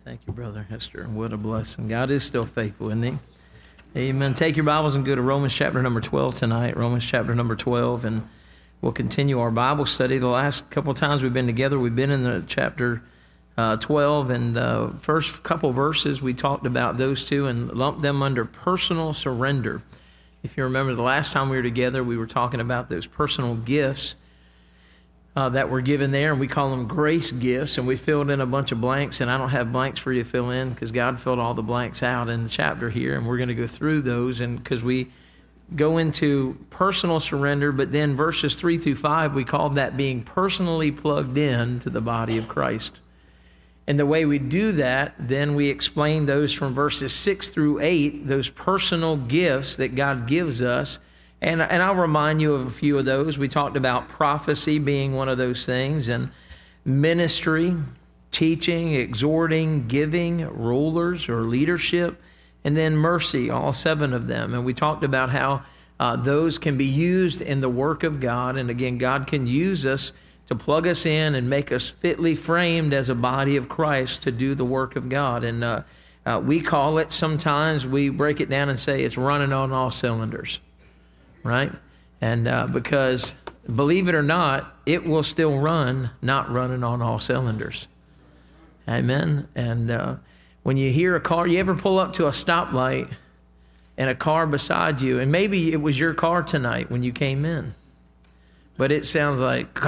Thank you, Brother Hester. What a blessing. God is still faithful, isn't he? Amen. Take your Bibles and go to Romans chapter number 12 tonight. Romans chapter number 12, and we'll continue our Bible study. The last couple of times we've been together, we've been in the chapter 12, and the first couple verses we talked about those two and lumped them under personal surrender. If you remember the last time we were together, we were talking about those personal gifts that were given there, and we call them grace gifts, and we filled in a bunch of blanks, and I don't have blanks for you to fill in because God filled all the blanks out in the chapter here, and we're going to go through those, and because we go into personal surrender, but then verses 3 through 5, we called that being personally plugged in to the body of Christ. And the way we do that, then we explain those from verses 6 through 8, those personal gifts that God gives us. And I'll remind you of a few of those. We talked about prophecy being one of those things, and ministry, teaching, exhorting, giving, rulers or leadership, and then mercy, all 7 of them. And we talked about how those can be used in the work of God. And again, God can use us to plug us in and make us fitly framed as a body of Christ to do the work of God. And we call it, sometimes we break it down and say it's running on all cylinders. Right? And because, believe it or not, it will still run, not running on all cylinders. Amen? And when you hear a car, you ever pull up to a stoplight and a car beside you, and maybe it was your car tonight when you came in, but it sounds like,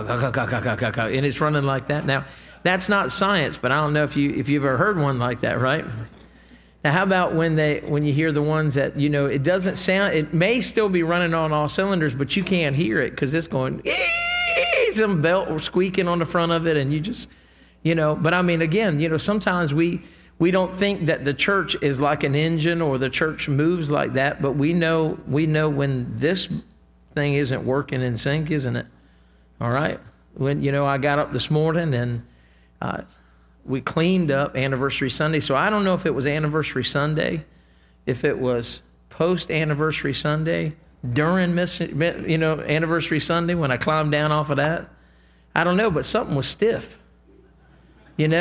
and it's running like that. Now, that's not science, but I don't know if you've ever heard one like that, right? Now, how about when you hear the ones that, it doesn't sound, it may still be running on all cylinders, but you can't hear it because it's going, some belt squeaking on the front of it, and you just, but I mean, again, sometimes we don't think that the church is like an engine or the church moves like that, but we know when this thing isn't working in sync, isn't it? All right? When, I got up this morning and we cleaned up Anniversary Sunday. So I don't know if it was Anniversary Sunday, if it was post-Anniversary Sunday, during Anniversary Sunday when I climbed down off of that. I don't know, but something was stiff, and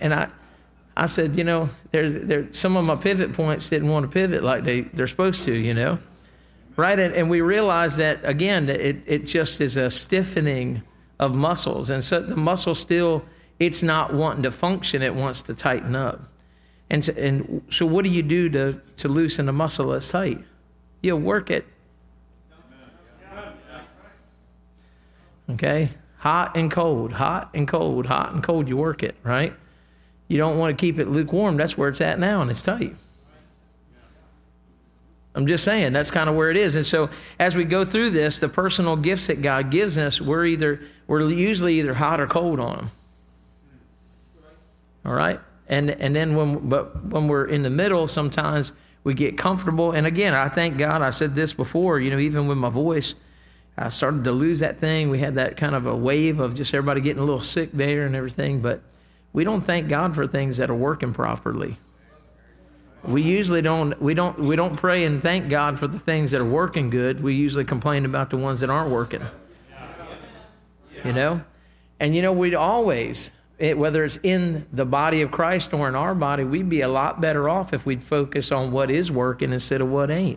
I said, there's some of my pivot points didn't want to pivot like they're supposed to, right? And we realized that, again, it just is a stiffening of muscles. And so the muscle still, it's not wanting to function, it wants to tighten up. And so what do you do to loosen a muscle that's tight? You work it. Okay? Hot and cold, hot and cold, hot and cold, you work it, right? You don't want to keep it lukewarm. That's where it's at now, and it's tight. I'm just saying, that's kind of where it is. And so as we go through this, the personal gifts that God gives us, we're usually either hot or cold on them. All right? And then when we're in the middle, sometimes we get comfortable. And again, I thank God, I said this before, even with my voice, I started to lose that thing. We had that kind of a wave of just everybody getting a little sick there and everything. But we don't thank God for things that are working properly. We usually we don't pray and thank God for the things that are working good. We usually complain about the ones that aren't working. And we'd always, whether it's in the body of Christ or in our body, we'd be a lot better off if we'd focus on what is working instead of what ain't.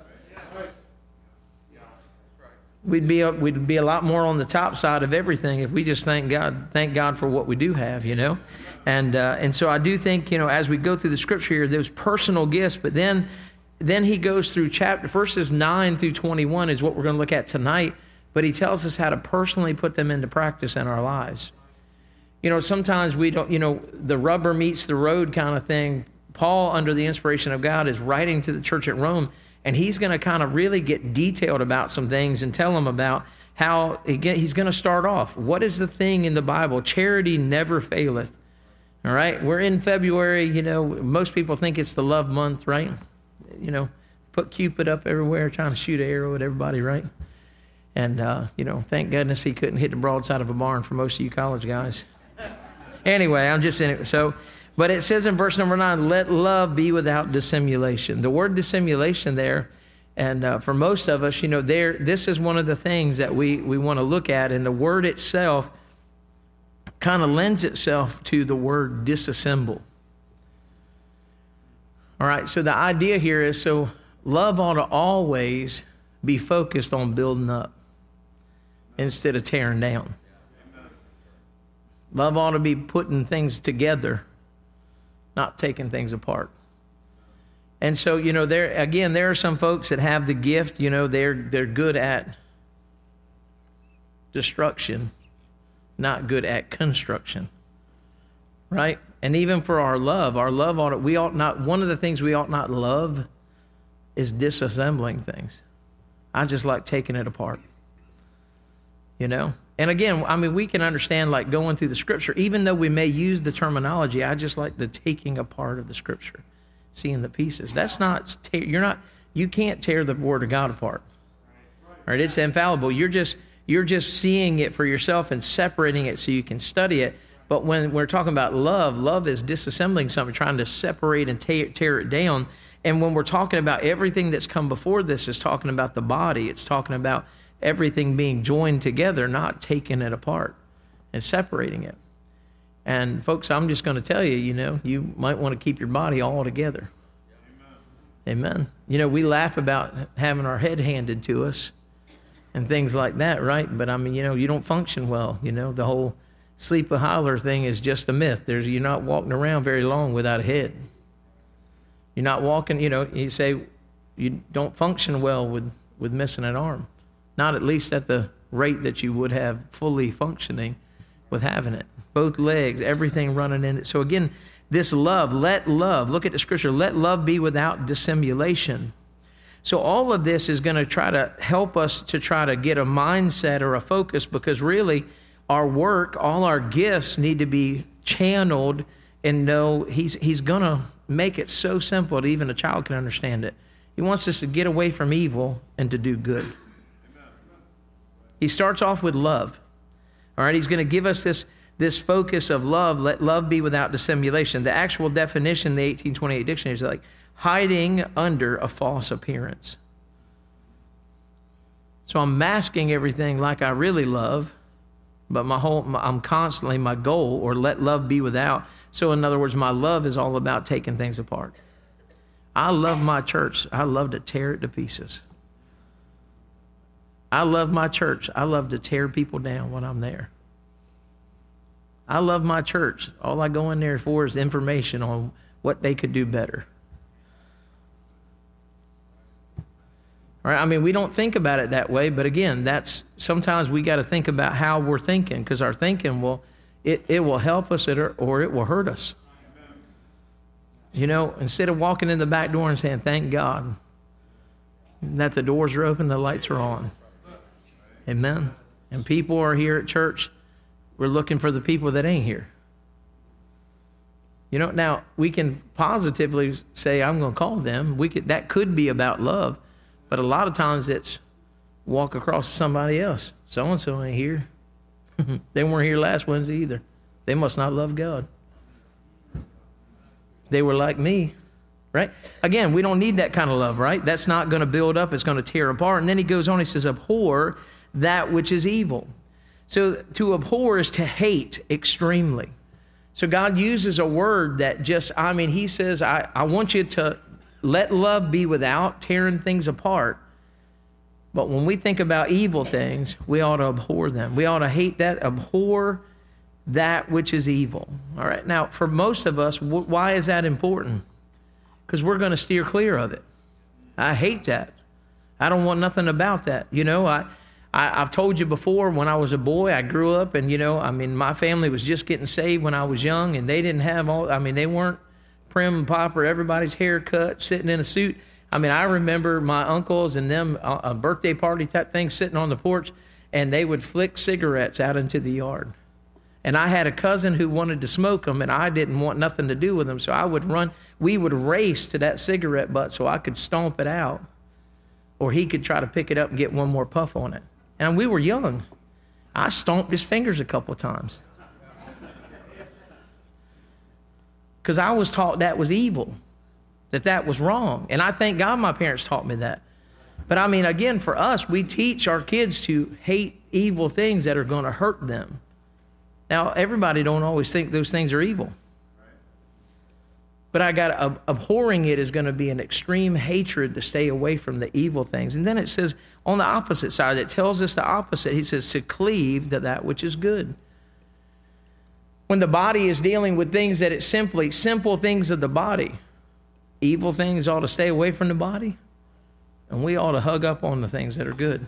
We'd be a lot more on the top side of everything if we just thank God for what we do have, And so I do think, as we go through the scripture here, those personal gifts, but then he goes through verses 9 through 21 is what we're going to look at tonight, but he tells us how to personally put them into practice in our lives. Sometimes we don't, the rubber meets the road kind of thing. Paul, under the inspiration of God, is writing to the church at Rome, and he's going to kind of really get detailed about some things and tell them about how, again, he's going to start off. What is the thing in the Bible? Charity never faileth. All right? We're in February, most people think it's the love month, right? Put Cupid up everywhere trying to shoot an arrow at everybody, right? And, thank goodness he couldn't hit the broadside of a barn for most of you college guys. Anyway, I'm just in it. So, but it says in verse number 9, let love be without dissimulation. The word dissimulation there, and for most of us, this is one of the things that we want to look at, and the word itself kind of lends itself to the word disassemble. All right, so the idea here is, so love ought to always be focused on building up instead of tearing down. Love ought to be putting things together, not taking things apart. And so, you know, there are some folks that have the gift, you know, they're good at destruction, not good at construction. Right? And even for our love one of the things we ought not love is disassembling things. I just like taking it apart. You know? And again, I mean, we can understand, like, going through the scripture, even though we may use the terminology, I just like the taking apart of the scripture, seeing the pieces. That's not, you can't tear the word of God apart. All right? It's infallible. You're just seeing it for yourself and separating it so you can study it. But when we're talking about love is disassembling something, trying to separate and tear it down. And when we're talking about everything that's come before this is talking about the body. It's talking about everything being joined together, not taking it apart and separating it. And folks, I'm just going to tell you, you know, you might want to keep your body all together. Amen. You know, we laugh about having our head handed to us and things like that, right? But I mean, you know, you don't function well. You know, the whole sleep a holler thing is just a myth. You're not walking around very long without a head. You're not walking, you know, you say you don't function well with missing an arm. Not at least at the rate that you would have fully functioning with having it. Both legs, everything running in it. So again, this love, look at the scripture, let love be without dissimulation. So all of this is going to try to help us to try to get a mindset or a focus, because really our work, all our gifts need to be channeled and know he's going to make it so simple that even a child can understand it. He wants us to get away from evil and to do good. He starts off with love. All right, he's going to give us this focus of love. Let love be without dissimulation. The actual definition in the 1828 dictionary is like hiding under a false appearance. So I'm masking everything like I really love, but I'm constantly, my goal, or let love be without. So in other words, my love is all about taking things apart. I love my church. I love to tear it to pieces. I love my church. I love to tear people down when I'm there. I love my church. All I go in there for is information on what they could do better. All right, I mean, we don't think about it that way, but again, sometimes we got to think about how we're thinking, because our thinking will help us or it will hurt us. You know, instead of walking in the back door and saying, thank God that the doors are open, the lights are on. Amen. And people are here at church. We're looking for the people that ain't here. You know, now we can positively say, I'm going to call them. That could be about love. But a lot of times it's walk across to somebody else. So-and-so ain't here. They weren't here last Wednesday either. They must not love God. They were like me, right? Again, we don't need that kind of love, right? That's not going to build up. It's going to tear apart. And then he goes on, he says, abhor that which is evil. So to abhor is to hate extremely. So God uses a word that he says, I want you to let love be without tearing things apart. But when we think about evil things, we ought to abhor them. We ought to hate that, abhor that which is evil. All right. Now, for most of us, why is that important? Because we're going to steer clear of it. I hate that. I don't want nothing about that. You know, I've told you before, when I was a boy, I grew up and, you know, I mean, my family was just getting saved when I was young, and they didn't have they weren't prim and proper, everybody's hair cut, sitting in a suit. I mean, I remember my uncles and them, a birthday party type thing, sitting on the porch, and they would flick cigarettes out into the yard. And I had a cousin who wanted to smoke them, and I didn't want nothing to do with them, so I would run. We would race to that cigarette butt so I could stomp it out, or he could try to pick it up and get one more puff on it. And we were young. I stomped his fingers a couple of times. Because I was taught that was evil, that was wrong. And I thank God my parents taught me that. But I mean, again, for us, we teach our kids to hate evil things that are going to hurt them. Now, everybody don't always think those things are evil. But abhorring it is going to be an extreme hatred to stay away from the evil things. And then it says on the opposite side, it tells us the opposite. He says to cleave to that which is good. When the body is dealing with things that it's simply simple things of the body, evil things ought to stay away from the body, and we ought to hug up on the things that are good.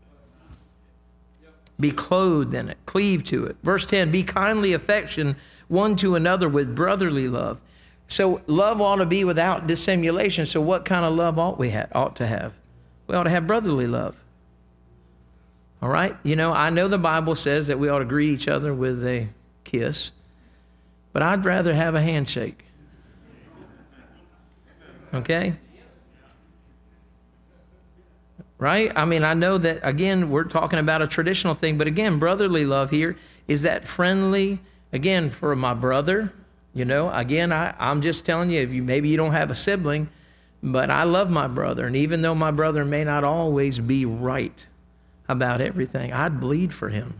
Be clothed in it, cleave to it. Verse 10, be kindly affectioned one to another with brotherly love. So love ought to be without dissimulation. So what kind of love ought to have? We ought to have brotherly love. All right? You know, I know the Bible says that we ought to greet each other with a kiss, but I'd rather have a handshake. Okay? Right? I mean, I know that, again, we're talking about a traditional thing, but again, brotherly love here is that friendly, again, for my brother. You know, again, I'm just telling you, maybe you don't have a sibling, but I love my brother. And even though my brother may not always be right about everything, I'd bleed for him.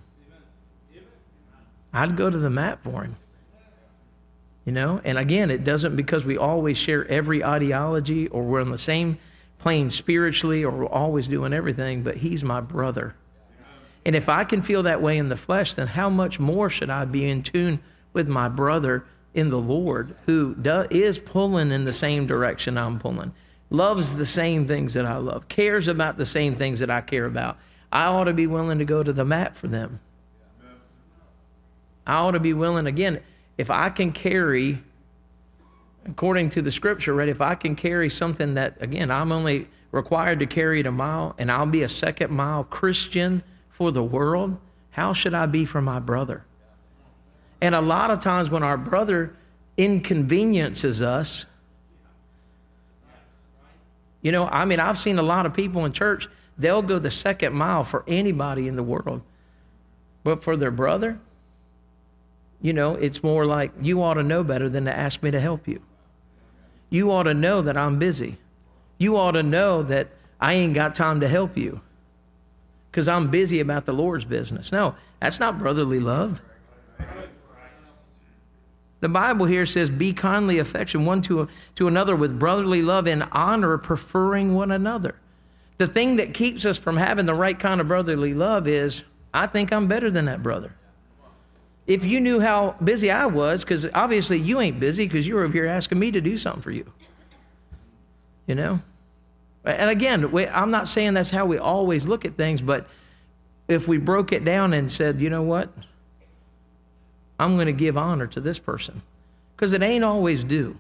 I'd go to the mat for him. You know, and again, it doesn't because we always share every ideology or we're on the same plane spiritually or we're always doing everything, but he's my brother. And if I can feel that way in the flesh, then how much more should I be in tune with my brother in the Lord who is pulling in the same direction I'm pulling, loves the same things that I love, cares about the same things that I care about. I ought to be willing to go to the mat for them. I ought to be willing, again, if I can carry, according to the scripture, right, if I can carry something that, again, I'm only required to carry it a mile, and I'll be a second mile Christian for the world, how should I be for my brother? And a lot of times when our brother inconveniences us, you know, I mean, I've seen a lot of people in church, they'll go the second mile for anybody in the world. But for their brother, you know, it's more like, you ought to know better than to ask me to help you. You ought to know that I'm busy. You ought to know that I ain't got time to help you because I'm busy about the Lord's business. No, that's not brotherly love. The Bible here says, be kindly affectioned one to another with brotherly love and honor, preferring one another. The thing that keeps us from having the right kind of brotherly love is, I think I'm better than that brother. If you knew how busy I was, because obviously you ain't busy because you're over here asking me to do something for you. You know? And again, I'm not saying that's how we always look at things, but if we broke it down and said, you know what? I'm going to give honor to this person. Because it ain't always due.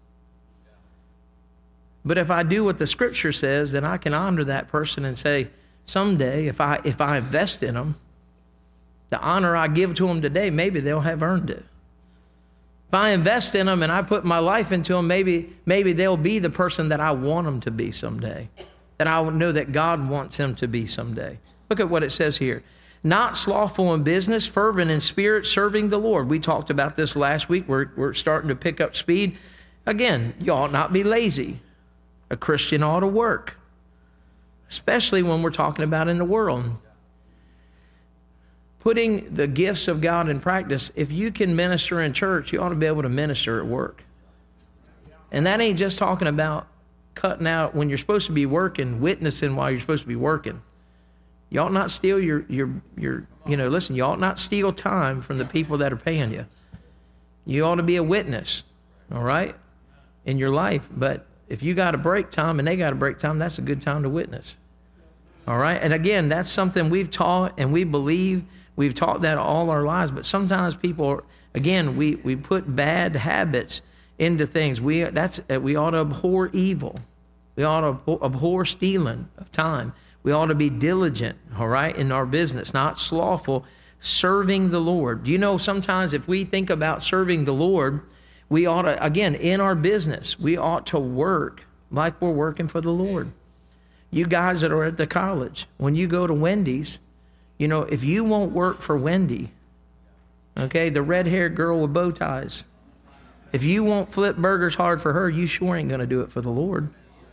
But if I do what the scripture says, then I can honor that person and say, someday, if I invest in them, the honor I give to them today, maybe they'll have earned it. If I invest in them and I put my life into them, maybe they'll be the person that I want them to be someday. That I know that God wants them to be someday. Look at what it says here. Not slothful in business, fervent in spirit, serving the Lord. We talked about this last week. We're starting to pick up speed. Again, you ought not be lazy. A Christian ought to work, especially when we're talking about in the world. Putting the gifts of God in practice, if you can minister in church, you ought to be able to minister at work. And that ain't just talking about cutting out when you're supposed to be working, witnessing while you're supposed to be working. You ought not steal listen, you ought not steal time from the people that are paying you. You ought to be a witness, all right, in your life. But if you got a break time and they got a break time, that's a good time to witness. All right? And again, that's something we've taught and we believe. We've taught that all our lives. But sometimes people, again, we put bad habits into things. We ought to abhor evil. We ought to abhor stealing of time. We ought to be diligent, all right, in our business, not slothful, serving the Lord. Do you know sometimes if we think about serving the Lord, we ought to, again, in our business, we ought to work like we're working for the Lord. You guys that are at the college, when you go to Wendy's, you know, if you won't work for Wendy, okay, the red-haired girl with bow ties, if you won't flip burgers hard for her, you sure ain't going to do it for the Lord.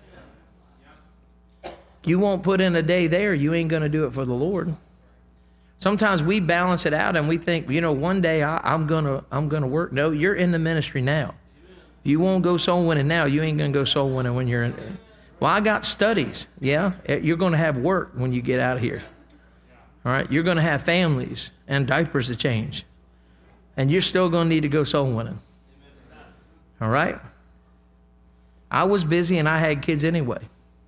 You won't put in a day there, you ain't going to do it for the Lord. Sometimes we balance it out and we think, you know, one day I'm going to work. No, you're in the ministry now. If you won't go soul winning now, you ain't going to go soul winning when you're in. Well, I got studies. Yeah, you're going to have work when you get out of here. All right, you're going to have families and diapers to change. And you're still going to need to go soul winning. All right? I was busy and I had kids anyway.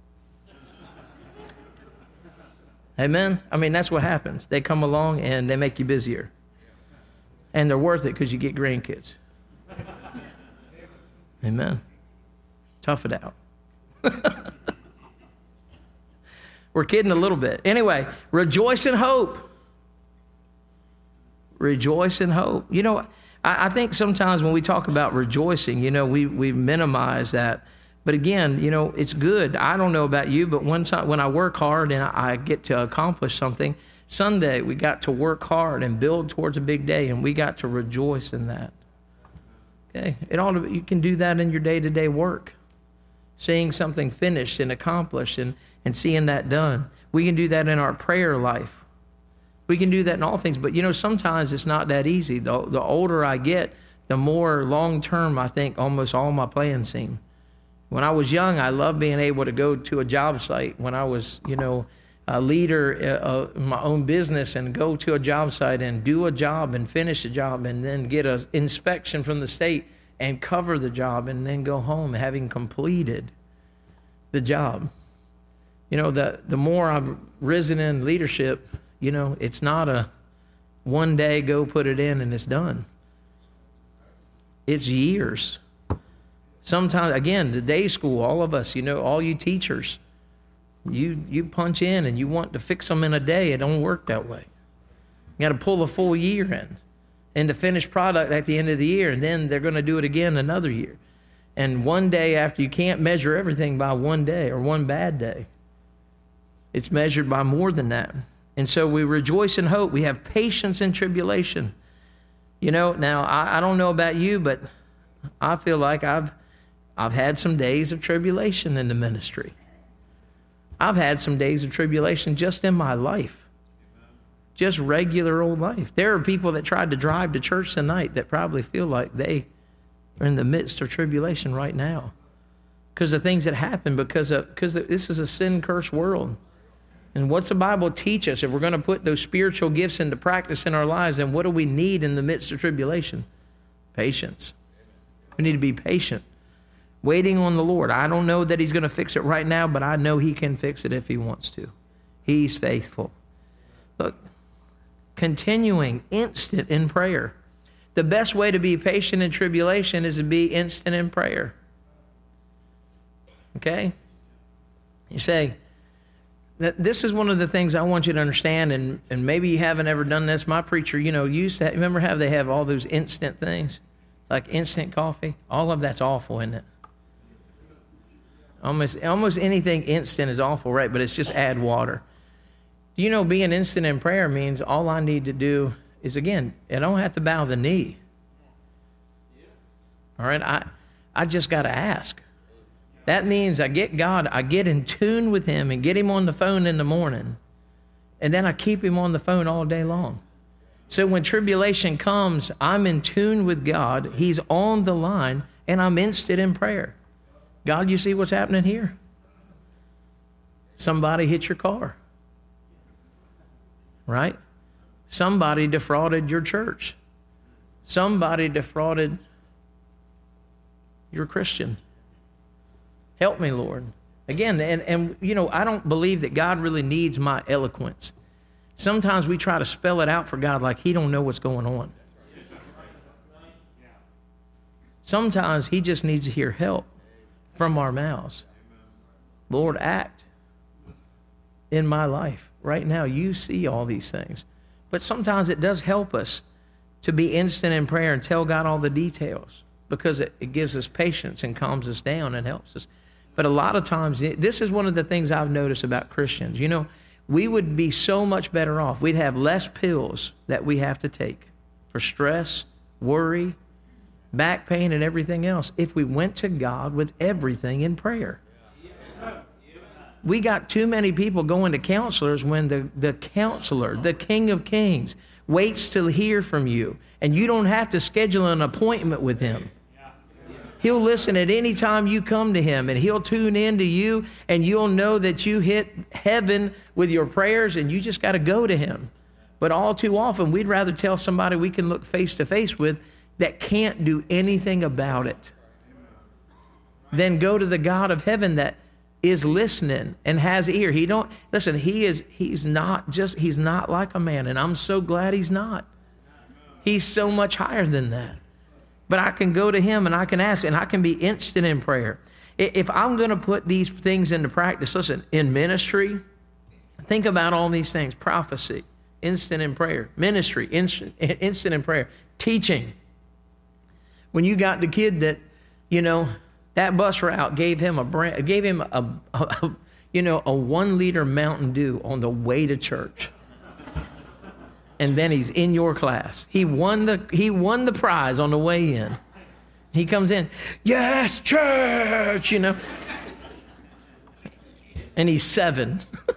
Amen? I mean, that's what happens. They come along and they make you busier. And they're worth it because you get grandkids. Amen? Tough it out. We're kidding a little bit. Anyway, rejoice in hope. Rejoice in hope. You know, I think sometimes when we talk about rejoicing, you know, we minimize that. But again, you know, it's good. I don't know about you, but one time when I work hard and I get to accomplish something, Sunday we got to work hard and build towards a big day, and we got to rejoice in that. Okay, you can do that in your day-to-day work, seeing something finished and accomplished and seeing that done. We can do that in our prayer life. We can do that in all things, but you know, sometimes it's not that easy. The older I get, the more long-term I think almost all my plans seem. When I was young, I loved being able to go to a job site. When I was, you know, a leader in my own business and go to a job site and do a job and finish a job and then get an inspection from the state and cover the job and then go home having completed the job. You know, the more I've risen in leadership, you know, it's not a one day go put it in and it's done. It's years. Sometimes, again, the day school, all of us, you know, all you teachers, you punch in and you want to fix them in a day. It don't work that way. You got to pull a full year in and the finished product at the end of the year, and then they're going to do it again another year. And one day after, you can't measure everything by one day or one bad day. It's measured by more than that. And so we rejoice in hope. We have patience in tribulation. You know, now I don't know about you, but I feel like I've had some days of tribulation in the ministry. I've had some days of tribulation just in my life. Just regular old life. There are people that tried to drive to church tonight that probably feel like they are in the midst of tribulation right now because of things that happen, because this is a sin-cursed world. And what's the Bible teach us? If we're going to put those spiritual gifts into practice in our lives, then what do we need in the midst of tribulation? Patience. We need to be patient, waiting on the Lord. I don't know that he's going to fix it right now, but I know he can fix it if he wants to. He's faithful. Look, continuing instant in prayer. The best way to be patient in tribulation is to be instant in prayer. Okay? You say, this is one of the things I want you to understand, and maybe you haven't ever done this. My preacher, you know, used to, remember how they have all those instant things? Like instant coffee? All of that's awful, isn't it? Almost anything instant is awful, right? But it's just add water. You know, being instant in prayer means all I need to do is, again, I don't have to bow the knee. All right? I just got to ask. That means I get God, I get in tune with him and get him on the phone in the morning. And then I keep him on the phone all day long. So when tribulation comes, I'm in tune with God. He's on the line, and I'm instant in prayer. God, you see what's happening here? Somebody hit your car. Right? Somebody defrauded your church. Somebody defrauded your Christian. Help me, Lord. Again, and you know, I don't believe that God really needs my eloquence. Sometimes we try to spell it out for God like he don't know what's going on. Sometimes he just needs to hear help from our mouths. Lord, act in my life. Right now, you see all these things. But sometimes it does help us to be instant in prayer and tell God all the details, because it gives us patience and calms us down and helps us. But a lot of times, this is one of the things I've noticed about Christians. You know, we would be so much better off. We'd have less pills that we have to take for stress, worry, back pain, and everything else if we went to God with everything in prayer. We got too many people going to counselors when the counselor, the King of Kings, waits to hear from you, and you don't have to schedule an appointment with him. He'll listen at any time you come to him, and he'll tune in to you, and you'll know that you hit heaven with your prayers, and you just got to go to him. But all too often, we'd rather tell somebody we can look face to face with that can't do anything about it than go to the God of heaven that is listening and has ear. He's not like a man, and I'm so glad he's not. He's so much higher than that. But I can go to him and I can ask, and I can be instant in prayer. If I'm going to put these things into practice, listen, in ministry, think about all these things. Prophecy, instant in prayer. Ministry, instant in prayer. Teaching. When you got the kid that, that bus route gave him a 1 liter Mountain Dew on the way to church. And then he's in your class. He won the prize on the way in. He comes in, yes, church, And he's 7.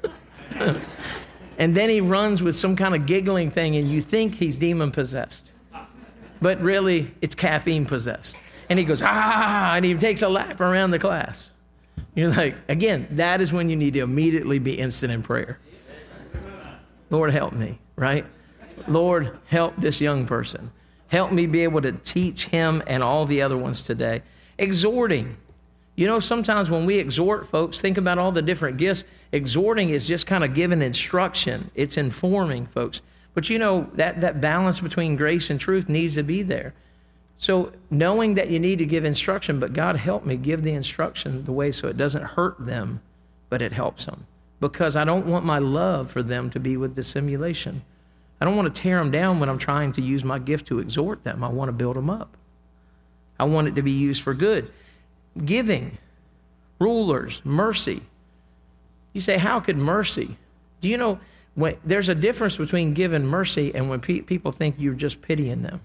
And then he runs with some kind of giggling thing, and you think he's demon possessed. But really, it's caffeine possessed. And he goes, and he takes a lap around the class. You're like, again, that is when you need to immediately be instant in prayer. Lord, help me, right? Lord, help this young person. Help me be able to teach him and all the other ones today. Exhorting. Sometimes when we exhort folks, think about all the different gifts. Exhorting is just kind of giving instruction. It's informing folks. But that balance between grace and truth needs to be there. So knowing that you need to give instruction, but God help me give the instruction the way so it doesn't hurt them, but it helps them. Because I don't want my love for them to be with dissimulation. I don't want to tear them down when I'm trying to use my gift to exhort them. I want to build them up. I want it to be used for good. Giving, rulers, mercy. You say, how could mercy? Do you know when there's a difference between giving mercy and when people think you're just pitying them?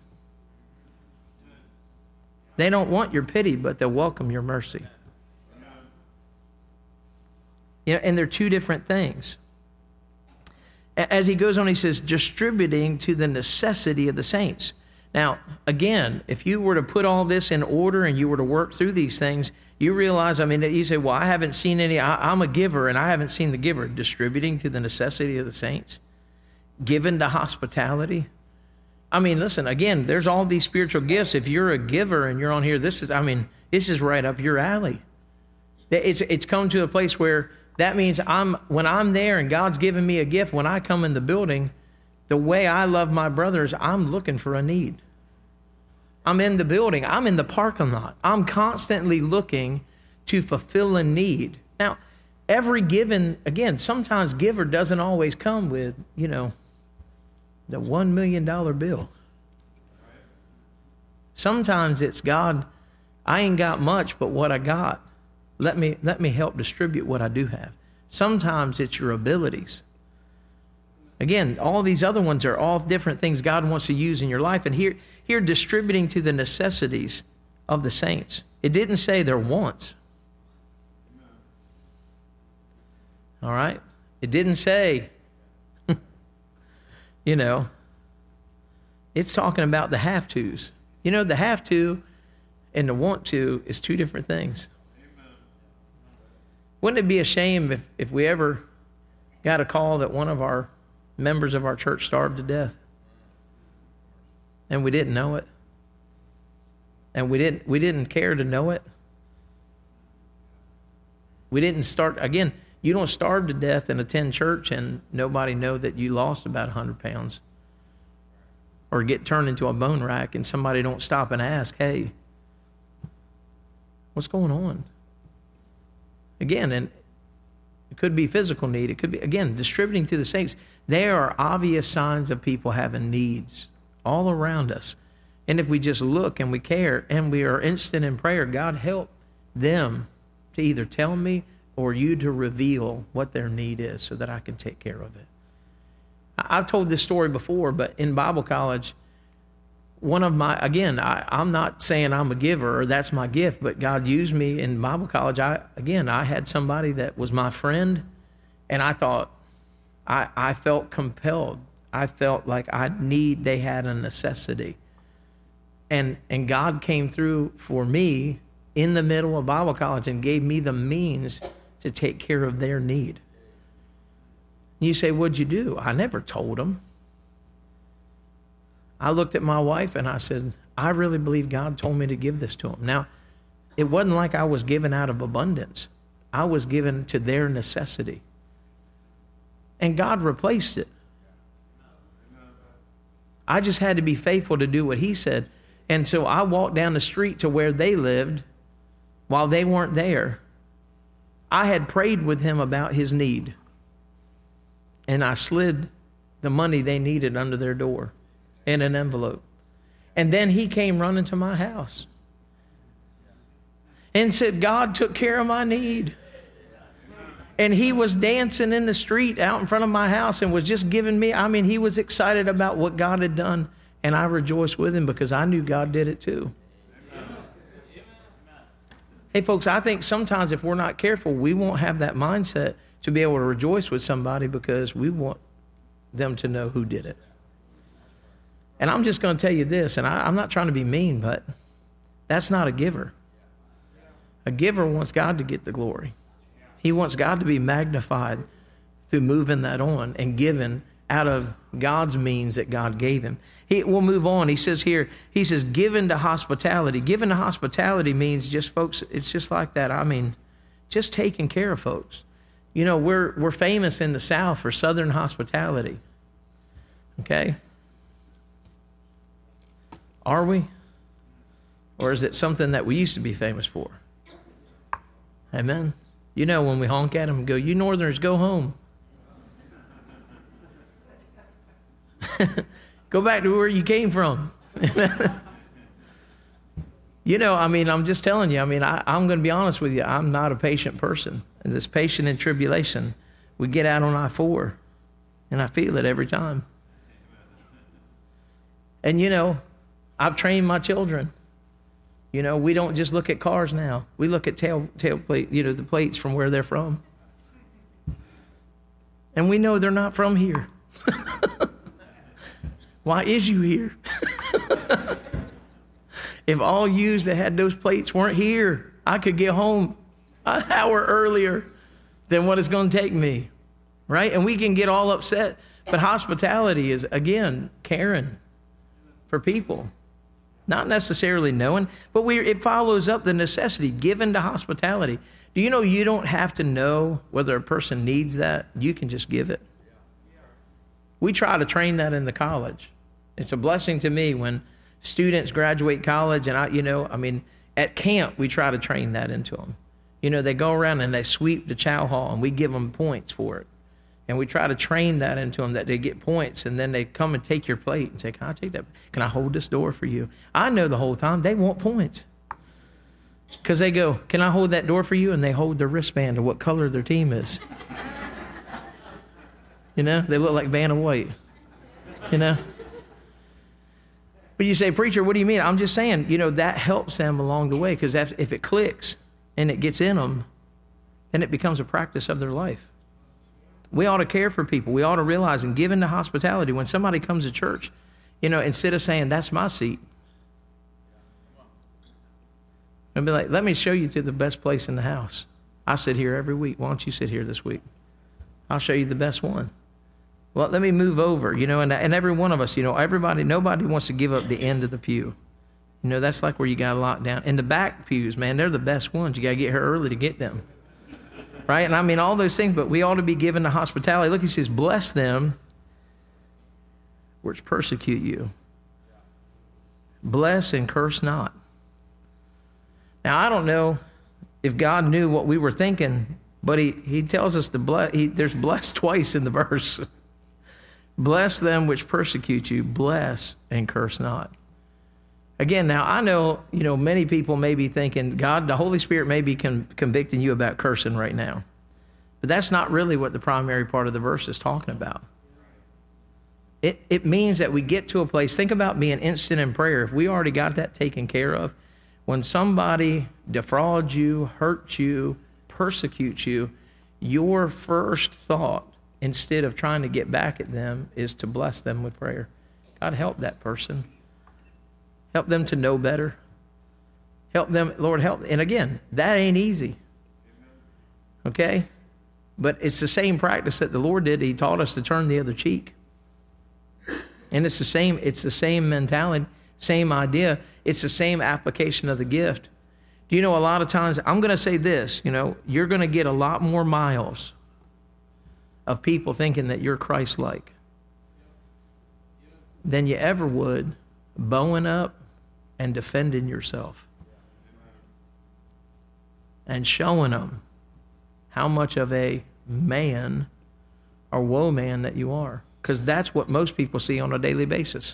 They don't want your pity, but they'll welcome your mercy. And they're two different things. As he goes on, he says, distributing to the necessity of the saints. Now, again, if you were to put all this in order and you were to work through these things, you realize, you say, well, I haven't seen any, I'm a giver and I haven't seen the giver. Distributing to the necessity of the saints. Given to hospitality. Listen, again, there's all these spiritual gifts. If you're a giver and you're on here, this is right up your alley. It's come to a place where that means when I'm there and God's given me a gift, when I come in the building, the way I love my brothers, I'm looking for a need. I'm in the building. I'm in the parking lot. I'm constantly looking to fulfill a need. Now, sometimes giver doesn't always come with, the $1 million bill. Sometimes it's, God, I ain't got much, but what I got, let me help distribute what I do have. Sometimes it's your abilities. Again, all these other ones are all different things God wants to use in your life. And here distributing to the necessities of the saints. It didn't say their wants. All right? It didn't say, it's talking about the have tos. The have to and the want to is two different things. Wouldn't it be a shame if we ever got a call that one of our members of our church starved to death and we didn't know it, and we didn't care to know it? We didn't start, again, you don't starve to death and attend church and nobody know that you lost about 100 pounds or get turned into a bone rack and somebody don't stop and ask, hey, what's going on? Again, and it could be physical need. It could be, again, distributing to the saints. There are obvious signs of people having needs all around us. And if we just look and we care and we are instant in prayer, God help them to either tell me or you to reveal what their need is so that I can take care of it. I've told this story before, but in Bible college, I'm not saying I'm a giver or that's my gift, but God used me in Bible college. I had somebody that was my friend, and I thought, I felt compelled. I felt like they had a necessity. And God came through for me in the middle of Bible college and gave me the means to take care of their need. You say, what'd you do? I never told them. I looked at my wife and I said, I really believe God told me to give this to them. Now, it wasn't like I was given out of abundance. I was given to their necessity. And God replaced it. I just had to be faithful to do what he said. And so I walked down the street to where they lived while they weren't there. I had prayed with him about his need. And I slid the money they needed under their door in an envelope. And then he came running to my house and said, God took care of my need. And he was dancing in the street out in front of my house and was just giving me, he was excited about what God had done. And I rejoiced with him because I knew God did it too. Hey, folks, I think sometimes if we're not careful, we won't have that mindset to be able to rejoice with somebody because we want them to know who did it. And I'm just going to tell you this, and I'm not trying to be mean, but that's not a giver. A giver wants God to get the glory. He wants God to be magnified through moving that on and giving out of God's means that God gave him. We'll move on. He says here, given to hospitality. Given to hospitality means just, folks, it's just like that. Just taking care of folks. You know, we're famous in the South for Southern hospitality. Okay? Are we? Or is it something that we used to be famous for? Amen? You know, when we honk at them and go, you Northerners, go home. Go back to where you came from. You know, I'm just telling you, I'm going to be honest with you. I'm not a patient person. And this patient in tribulation, we get out on I-4, and I feel it every time. And, you know, I've trained my children. You know, we don't just look at cars now. We look at tail plate, you know, the plates from where they're from. And we know they're not from here. Why is you here? If all yous that had those plates weren't here, I could get home an hour earlier than what it's going to take me, right? And we can get all upset. But hospitality is, again, caring for people. Not necessarily knowing, but it follows up the necessity given to hospitality. Do you know you don't have to know whether a person needs that? You can just give it. We try to train that in the college. It's a blessing to me when students graduate college, and at camp, we try to train that into them. You know, they go around and they sweep the chow hall, and we give them points for it. And we try to train that into them, that they get points, and then they come and take your plate and say, can I take that? Can I hold this door for you? I know the whole time they want points. Because they go, can I hold that door for you? And they hold their wristband of what color their team is. You know, they look like Vanna White. You know? But you say, preacher, what do you mean? I'm just saying, you know, that helps them along the way, because if it clicks and it gets in them, then it becomes a practice of their life. We ought to care for people. We ought to realize and give into hospitality. When somebody comes to church, you know, instead of saying, that's my seat, and be like, let me show you to the best place in the house. I sit here every week. Why don't you sit here this week? I'll show you the best one. Well, let me move over, you know, and every one of us, you know, nobody wants to give up the end of the pew. You know, that's like where you got to lock down. And the back pews, man, they're the best ones. You got to get here early to get them. Right? And all those things, but we ought to be given to hospitality. Look, he says, bless them which persecute you. Bless and curse not. Now, I don't know if God knew what we were thinking, but he tells us to bless. There's blessed twice in the verse. Bless them which persecute you. Bless and curse not. Again, now I know, you know, many people may be thinking, God, the Holy Spirit may be convicting you about cursing right now. But that's not really what the primary part of the verse is talking about. It means that we get to a place, think about being instant in prayer. If we already got that taken care of, when somebody defrauds you, hurts you, persecutes you, your first thought, instead of trying to get back at them, is to bless them with prayer. God, help that person. Help them to know better. Help them, Lord, help. And again, that ain't easy. Okay? But it's the same practice that the Lord did. He taught us to turn the other cheek. And it's the same mentality, same idea. It's the same application of the gift. Do you know, a lot of times, I'm going to say this, you're going to get a lot more miles of people thinking that you're Christ-like than you ever would bowing up and defending yourself and showing them how much of a man or woe man that you are. Because that's what most people see on a daily basis.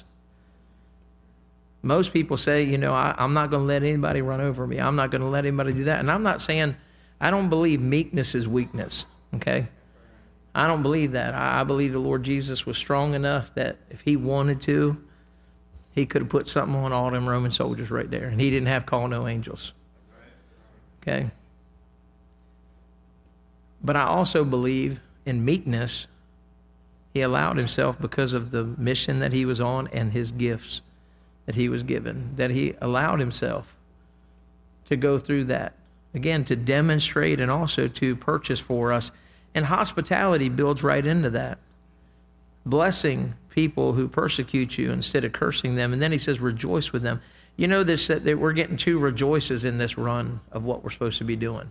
Most people say, I'm not going to let anybody run over me. I'm not going to let anybody do that. And I'm not saying, I don't believe meekness is weakness, okay? I don't believe that. I believe the Lord Jesus was strong enough that if he wanted to, he could have put something on all them Roman soldiers right there. And he didn't have call no angels. Okay? But I also believe in meekness. He allowed himself, because of the mission that he was on and his gifts that he was given, that he allowed himself to go through that. Again, to demonstrate and also to purchase for us. And hospitality builds right into that. Blessing people who persecute you instead of cursing them. And then he says, rejoice with them. You know this, that we're getting two rejoices in this run of what we're supposed to be doing.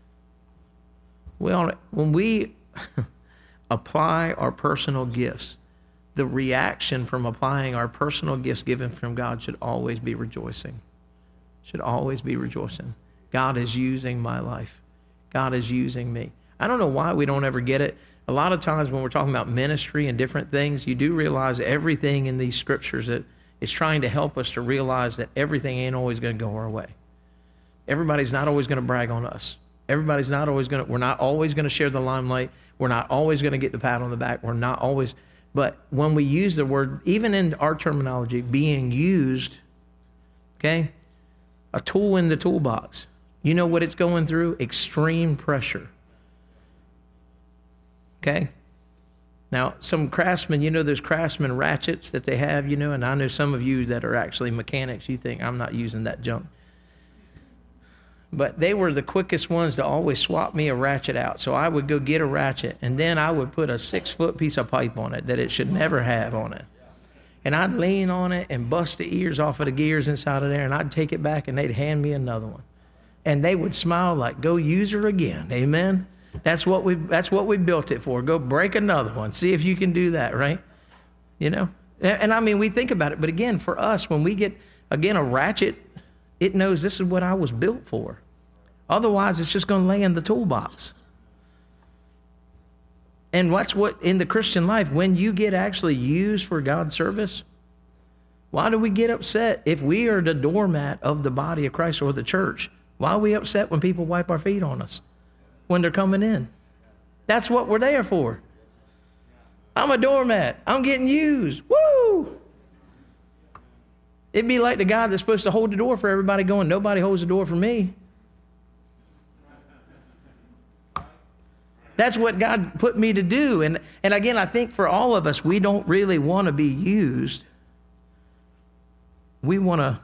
Well, when we apply our personal gifts, the reaction from applying our personal gifts given from God should always be rejoicing. Should always be rejoicing. God is using my life. God is using me. I don't know why we don't ever get it. A lot of times when we're talking about ministry and different things, you do realize everything in these scriptures that is trying to help us to realize that everything ain't always going to go our way. Everybody's not always going to brag on us. We're not always going to share the limelight. We're not always going to get the pat on the back. We're not always. But when we use the word, even in our terminology, being used, okay, a tool in the toolbox, you know what it's going through? Extreme pressure. Okay? Now, some craftsmen, there's craftsman ratchets that they have, and I know some of you that are actually mechanics, you think, I'm not using that junk. But they were the quickest ones to always swap me a ratchet out. So I would go get a ratchet, and then I would put a 6-foot piece of pipe on it that it should never have on it. And I'd lean on it and bust the ears off of the gears inside of there, and I'd take it back, and they'd hand me another one. And they would smile like, go use her again. Amen? That's what we built it for. Go break another one. See if you can do that, right? And I mean, we think about it. But again, for us, when we get, again, a ratchet, it knows this is what I was built for. Otherwise, it's just going to lay in the toolbox. And that's what, in the Christian life, when you get actually used for God's service, why do we get upset if we are the doormat of the body of Christ or the church? Why are we upset when people wipe our feet on us when they're coming in? That's what we're there for. I'm a doormat. I'm getting used. Woo! It'd be like the guy that's supposed to hold the door for everybody going, nobody holds the door for me. That's what God put me to do. And again, I think for all of us, we don't really want to be used. We want to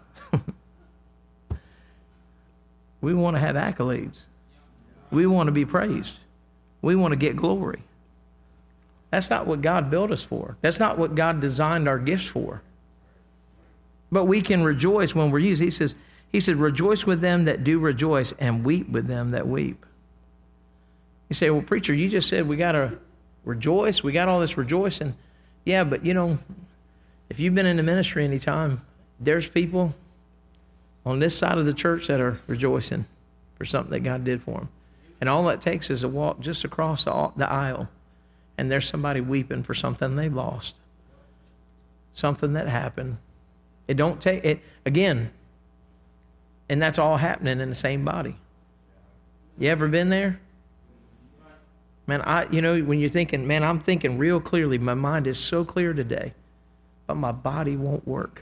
have accolades. We want to be praised. We want to get glory. That's not what God built us for. That's not what God designed our gifts for. But we can rejoice when we're used. He said, rejoice with them that do rejoice and weep with them that weep. You say, well, preacher, you just said we got to rejoice. We got all this rejoicing. Yeah, but if you've been in the ministry any time, there's people on this side of the church that are rejoicing for something that God did for them. And all it takes is a walk just across the aisle, and there's somebody weeping for something they lost, something that happened. It don't take it again, and that's all happening in the same body. You ever been there? Man, when you're thinking, man, I'm thinking real clearly. My mind is so clear today, but my body won't work.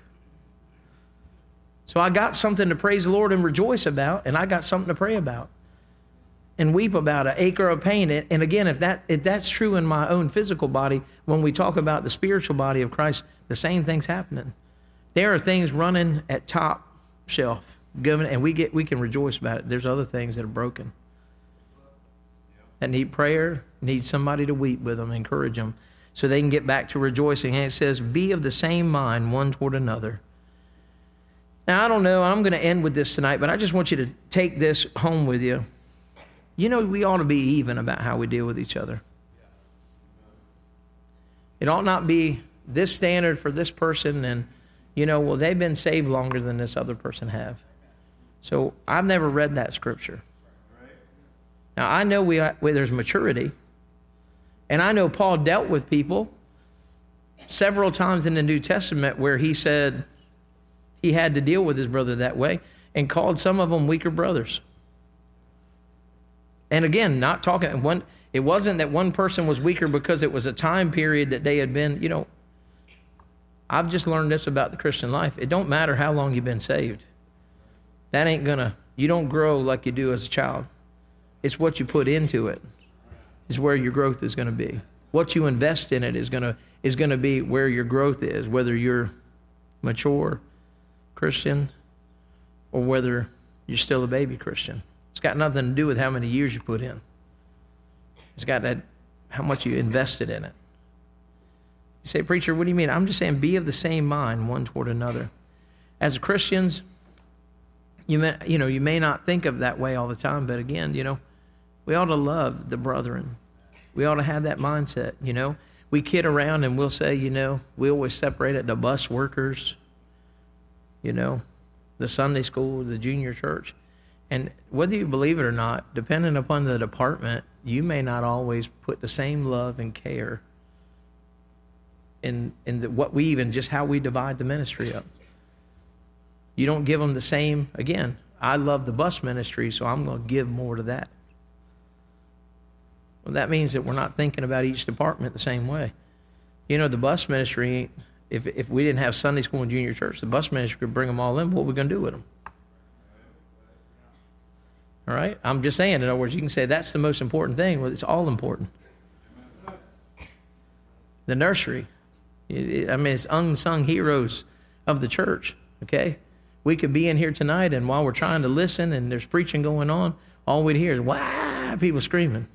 So I got something to praise the Lord and rejoice about, and I got something to pray about and weep about, an acre of pain. And again, if that's true in my own physical body, when we talk about the spiritual body of Christ, the same thing's happening. There are things running at top shelf And we can rejoice about it. There's other things that are broken, that need prayer, need somebody to weep with them, encourage them, so they can get back to rejoicing. And it says, be of the same mind one toward another. Now, I don't know, I'm going to end with this tonight, but I just want you to take this home with you. You know, we ought to be even about how we deal with each other. It ought not be this standard for this person and, you know, well, they've been saved longer than this other person have. So I've never read that scripture. Now, I know there's maturity, and I know Paul dealt with people several times in the New Testament where he said he had to deal with his brother that way and called some of them weaker brothers. And again, not talking, it wasn't that one person was weaker because it was a time period that they had been, you know, I've just learned this about the Christian life. It don't matter how long you've been saved. That ain't you don't grow like you do as a child. It's what you put into it is where your growth is going to be. What you invest in it is going to be where your growth is, whether you're mature Christian or whether you're still a baby Christian. It's got nothing to do with how many years you put in. It's got how much you invested in it. You say, preacher, what do you mean? I'm just saying be of the same mind one toward another. As Christians, you may not think of that way all the time, but again, you know, we ought to love the brethren. We ought to have that mindset, you know. We kid around and we'll say, you know, we always separate it, the bus workers, you know, the Sunday school, the junior church. And whether you believe it or not, depending upon the department, you may not always put the same love and care in how we divide the ministry up. You don't give them the same. Again, I love the bus ministry, so I'm going to give more to that. Well, that means that we're not thinking about each department the same way. You know, the bus ministry, if we didn't have Sunday school and junior church, the bus ministry could bring them all in. What are we going to do with them? All right? I'm just saying, in other words, you can say that's the most important thing. Well, it's all important. The nursery. It's unsung heroes of the church, okay? We could be in here tonight, and while we're trying to listen and there's preaching going on, all we'd hear is, wow, people screaming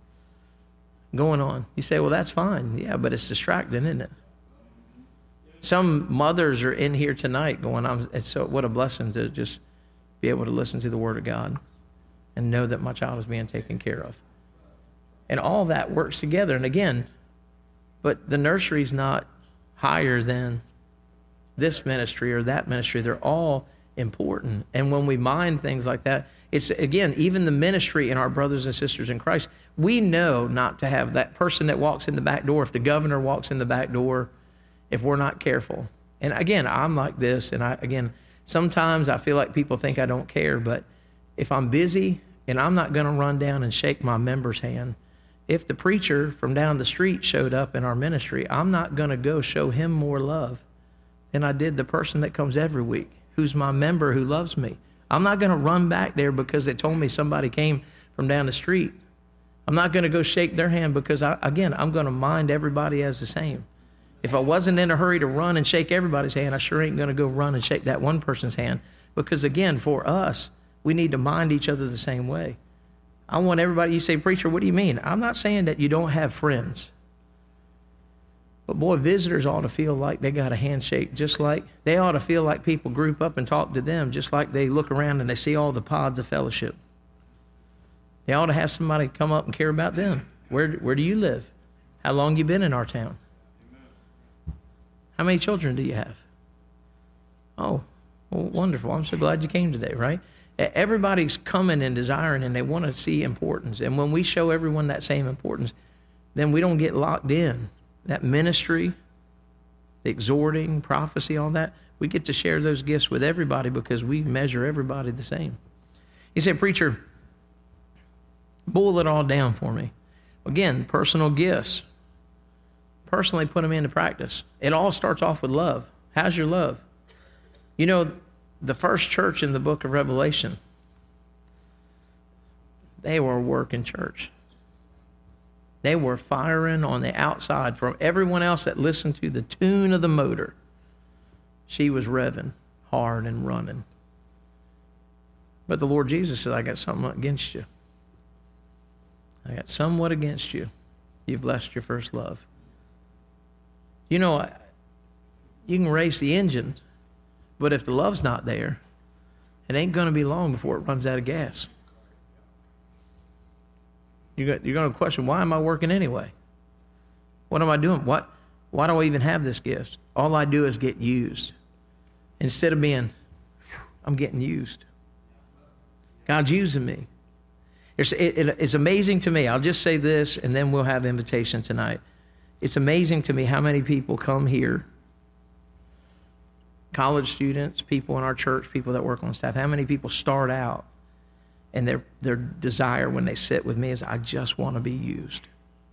going on. You say, well, that's fine. Yeah, but it's distracting, isn't it? Some mothers are in here tonight going, what a blessing to just be able to listen to the Word of God and know that my child is being taken care of. And all that works together. And again, but the nursery's not higher than this ministry or that ministry. They're all important. And when we mind things like that, it's, again, even the ministry in our brothers and sisters in Christ, we know not to have that person that walks in the back door. If the governor walks in the back door, if we're not careful. And again, I'm like this, and sometimes I feel like people think I don't care, but if I'm busy and I'm not going to run down and shake my member's hand, if the preacher from down the street showed up in our ministry, I'm not going to go show him more love than I did the person that comes every week, who's my member, who loves me. I'm not going to run back there because they told me somebody came from down the street. I'm not going to go shake their hand because, I'm going to mind everybody as the same. If I wasn't in a hurry to run and shake everybody's hand, I sure ain't going to go run and shake that one person's hand. Because, again, for us, we need to mind each other the same way. I want everybody, you say, preacher, what do you mean? I'm not saying that you don't have friends. But boy, visitors ought to feel like they got a handshake, just like they ought to feel like people group up and talk to them, just like they look around and they see all the pods of fellowship. They ought to have somebody come up and care about them. Where do you live? How long you been in our town? How many children do you have? Oh, well, wonderful. I'm so glad you came today, right? Everybody's coming and desiring, and they want to see importance. And when we show everyone that same importance, then we don't get locked in. That ministry, the exhorting, prophecy, all that, we get to share those gifts with everybody because we measure everybody the same. You say, preacher, boil it all down for me. Again, personal gifts. Personally put them into practice. It all starts off with love. How's your love? You know, the first church in the book of Revelation, they were a working church. They were firing on the outside from everyone else that listened to the tune of the motor. She was revving hard and running. But the Lord Jesus said, I got something against you. I got somewhat against you. You've left your first love. You know, you can race the engine, but if the love's not there, it ain't going to be long before it runs out of gas. You're going to question, why am I working anyway? What am I doing? Why do I even have this gift? All I do is get used. Instead of being, I'm getting used. God's using me. It's amazing to me. I'll just say this, and then we'll have invitation tonight. It's amazing to me how many people come here, college students, people in our church, people that work on staff, how many people start out and their desire when they sit with me is, I just want to be used.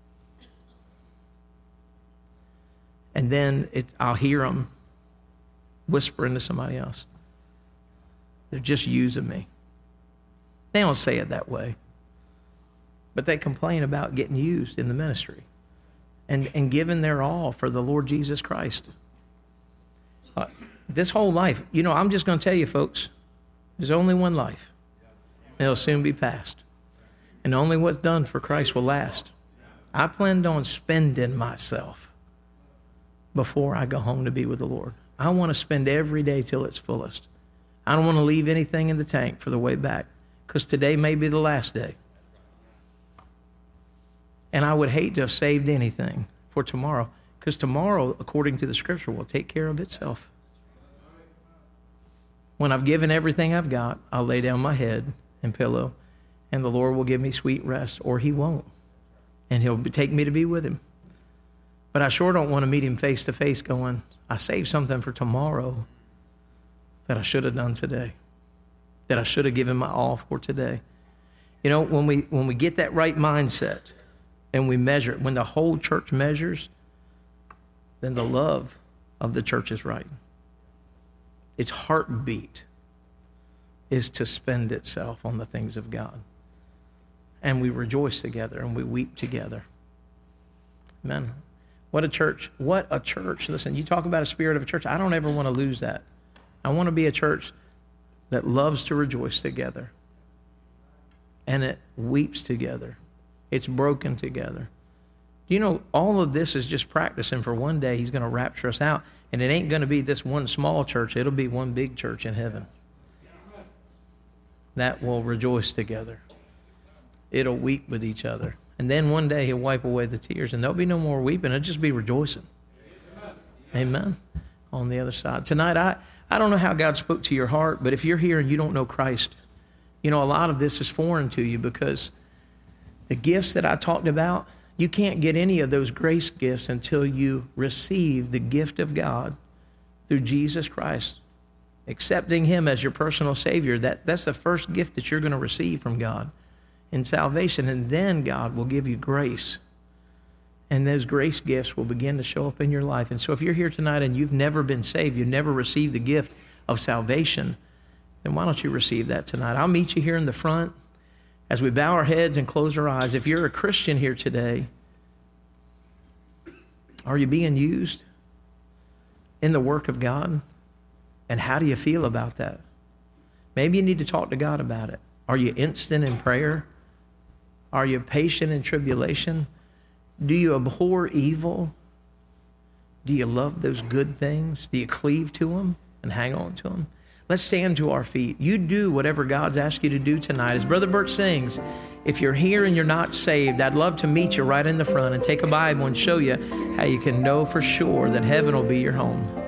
And then I'll hear them whispering to somebody else. They're just using me. They don't say it that way, but they complain about getting used in the ministry and giving their all for the Lord Jesus Christ. This whole life, you know, I'm just going to tell you, folks, there's only one life. It'll soon be past. And only what's done for Christ will last. I planned on spending myself before I go home to be with the Lord. I want to spend every day till it's fullest. I don't want to leave anything in the tank for the way back, because today may be the last day. And I would hate to have saved anything for tomorrow, because tomorrow, according to the Scripture, will take care of itself. When I've given everything I've got, I'll lay down my head and pillow, and the Lord will give me sweet rest, or he won't. And he'll take me to be with him. But I sure don't want to meet him face to face going, I saved something for tomorrow that I should have done today, that I should have given my all for today. You know, when we get that right mindset and we measure it, when the whole church measures, then the love of the church is right. Its heartbeat is to spend itself on the things of God. And we rejoice together and we weep together. Amen. What a church. What a church. Listen, you talk about a spirit of a church. I don't ever want to lose that. I want to be a church that loves to rejoice together. And it weeps together. It's broken together. You know, all of this is just practicing for one day he's going to rapture us out. And it ain't going to be this one small church. It'll be one big church in heaven that will rejoice together. It'll weep with each other. And then one day he'll wipe away the tears, and there'll be no more weeping. It'll just be rejoicing. Amen. On the other side. Tonight, I don't know how God spoke to your heart, but if you're here and you don't know Christ, you know, a lot of this is foreign to you, because the gifts that I talked about, you can't get any of those grace gifts until you receive the gift of God through Jesus Christ. Accepting him as your personal Savior, that's the first gift that you're going to receive from God in salvation. And then God will give you grace. And those grace gifts will begin to show up in your life. And so if you're here tonight and you've never been saved, you've never received the gift of salvation, then why don't you receive that tonight? I'll meet you here in the front as we bow our heads and close our eyes. If you're a Christian here today, are you being used in the work of God? And how do you feel about that? Maybe you need to talk to God about it. Are you instant in prayer? Are you patient in tribulation? Do you abhor evil? Do you love those good things? Do you cleave to them and hang on to them? Let's stand to our feet. You do whatever God's asked you to do tonight. As Brother Bert sings, if you're here and you're not saved, I'd love to meet you right in the front and take a Bible and show you how you can know for sure that heaven will be your home.